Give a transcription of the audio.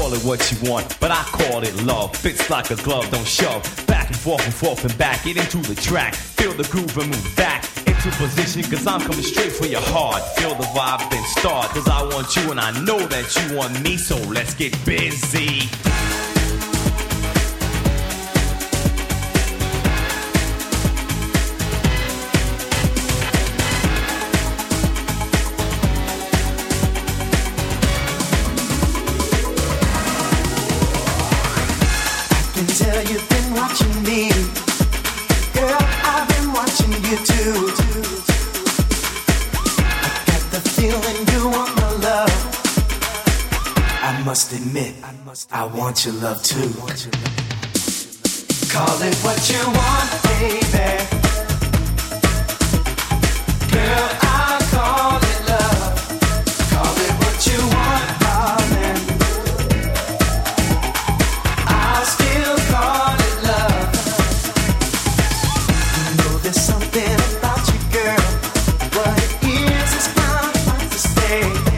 call it what you want, but I call it love. Fits like a glove, don't shove. Back and forth and back. Get into the track, feel the groove and move back into position, cause I'm coming straight for your heart. Feel the vibe, then start, cause I want you and I know that you want me, so let's get busy. Tell you've been watching me, girl, I've been watching you too. I got the feeling you want my love. I must admit, I want your love too. Call it what you want, baby. Girl, I call it love. Call it what you want, darling. I'll still call it love. You know there's something about you, girl. What it is hard to stay.